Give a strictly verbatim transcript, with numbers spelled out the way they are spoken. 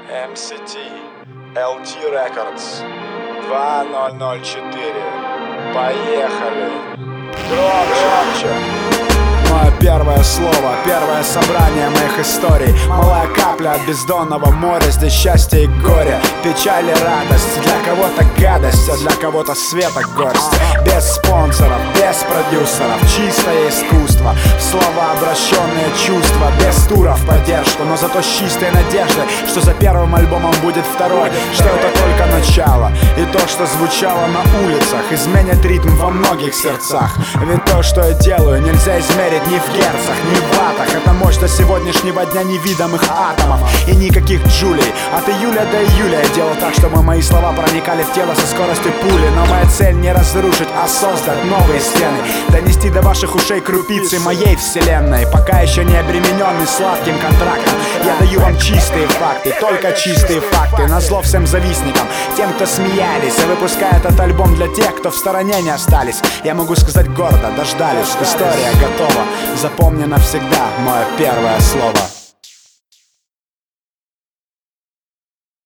эм си ти, эл ти Records, два ноль ноль четыре. Поехали! Громче! Мое первое слово, первое собрание моих историй. Малая капля от бездонного моря. Здесь счастье и горе, печаль и радость. Для кого-то гадость, а для кого-то света горсть. Без спонсоров, без продюсеров, чистое искусство. Слова, обращенные чувства. Без туров поддержку, но зато с чистой надеждой, что за первым альбомом будет второй. Что это только начало, и то, что звучало на улицах, изменит ритм во многих сердцах. Ведь то, что я делаю, нельзя измерить ни в герцах, ни в ваттах. Это мощь до сегодняшнего дня невидимых атомов. И никаких джулей. От июля до июля я делал так, чтобы мои слова проникали в тело со скоростью пули. Но моя цель не разрушить, а создать новые стены. Донести до ваших ушей крупицы моей вселенной. Пока еще не обремененный сладким контрактом, я даю вам чистые факты, только чистые факты. Назло всем завистникам, тем, кто смеялись, и выпуская этот альбом для тех, кто в стороне не остались. Я могу сказать гордо, дождались, история готова. Запомни навсегда мое первое слово.